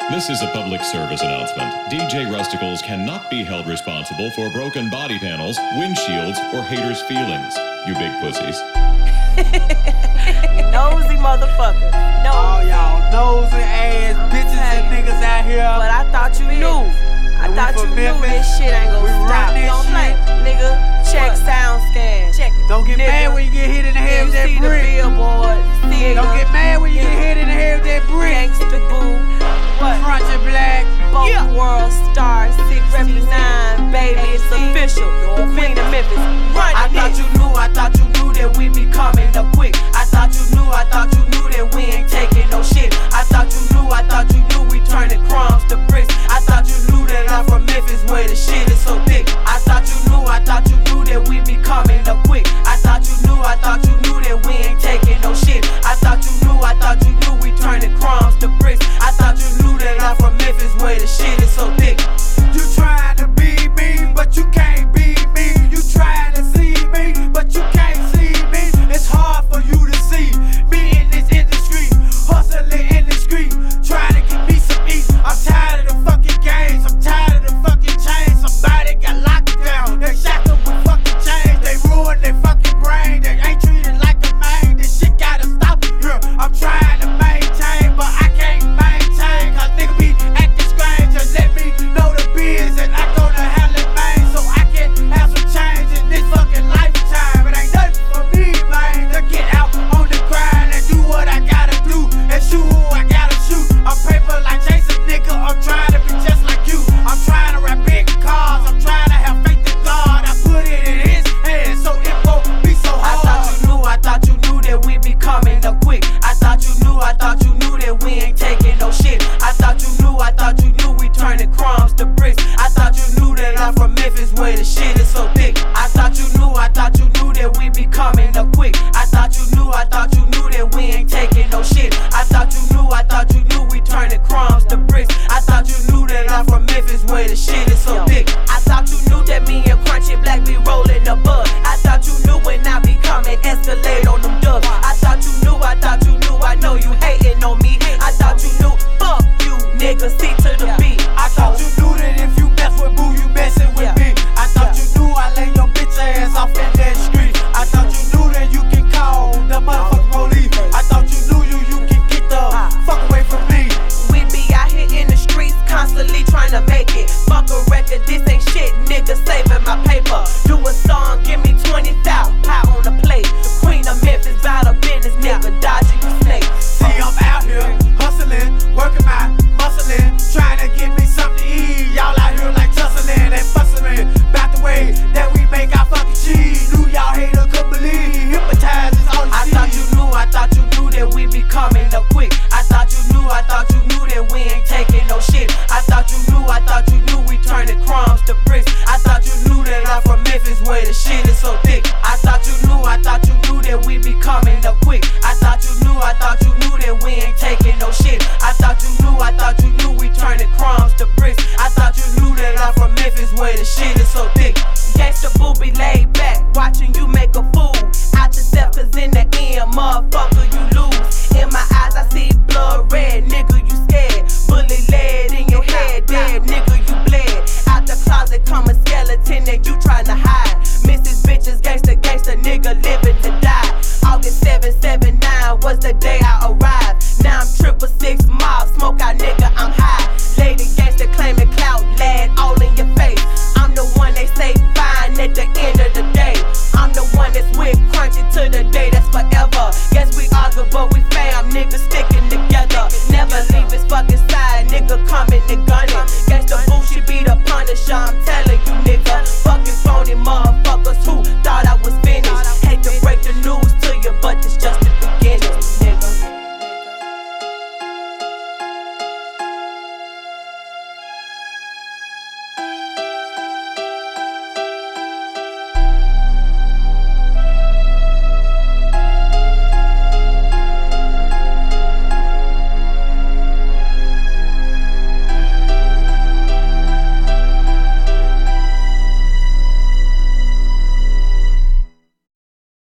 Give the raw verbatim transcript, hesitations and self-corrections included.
This is a public service announcement. D J Rusticles cannot be held responsible for broken body panels, windshields, or haters' feelings. You big pussies. Nosy motherfucker. No. All y'all nosy ass bitches and niggas out here. But I thought you knew. I And we thought from you knew Memphis. this shit ain't We gonna run stop. this Don't play, shit. nigga. Check What? sound scan. Check it. Don't get Nigga. mad when you get hit in the head You with that see the brick. billboard. See Don't get mad when you get hit in the head with that brick. Gangsta boo. What? Crunchy black. Both Yeah. world stars. six nine, baby, it's official. The queen of Memphis. Run I thought you knew, I thought you knew that we be coming up quick. I thought you knew, I thought you knew that we ain't taking no shit. I thought you knew, I thought you knew we turning crumbs to bricks. I thought you knew that I'm from Memphis where the shit is so thick. I thought you knew, I thought you knew that we be coming up quick. I thought you knew, I thought you knew that we ain't taking no shit. I thought you knew, I thought you knew we turning crumbs to bricks. I thought you knew that I'm from Memphis where the shit is so thick. You trying to be me, but you can't be me. You trying to see me, but you can't see me. It's hard for you to see me in this industry, hustling in the street, trying to get me some eat. I'm tired of the fucking games, I'm tired of the fucking chains. Somebody got locked down, they shot them with fucking chains. They ruined their fucking brain, they ain't treated like a man. This shit gotta stop, yeah. I'm trying to maintain, but I can't maintain. Cause nigga be acting strange, just let me know the biz and I go to hell in Maine so I can have some change in this fucking lifetime. It ain't nothing for me, man, to get out on the grind and do what I gotta do and shoot who I gotta shoot. I'm paper like Jason, nigga, I'm trying to be just like you. I'm trying to rap big cars, I'm trying to have faith in God. I put it in his hands so it won't be so hard. I thought you knew, I thought you knew that we be coming up quick. I thought you knew, I thought you knew that we ain't taking no shit. I thought you knew, I thought you knew we turning crumbs to bricks. I thought you knew that I'm from Memphis where the shit is so thick. I thought you knew, I thought you knew that we be coming up quick. I thought you knew, I thought you knew that we ain't taking no shit. I thought you knew, I thought you knew we turning crumbs to bricks. I thought you knew that I'm from Memphis where the shit is so thick. I thought you knew that me and Crunchy Black be rolling the bud. I thought you knew when I be coming, escalate on them dubs. I thought you knew, I thought you knew, I know you hating on me. I thought you knew, fuck you, nigga. See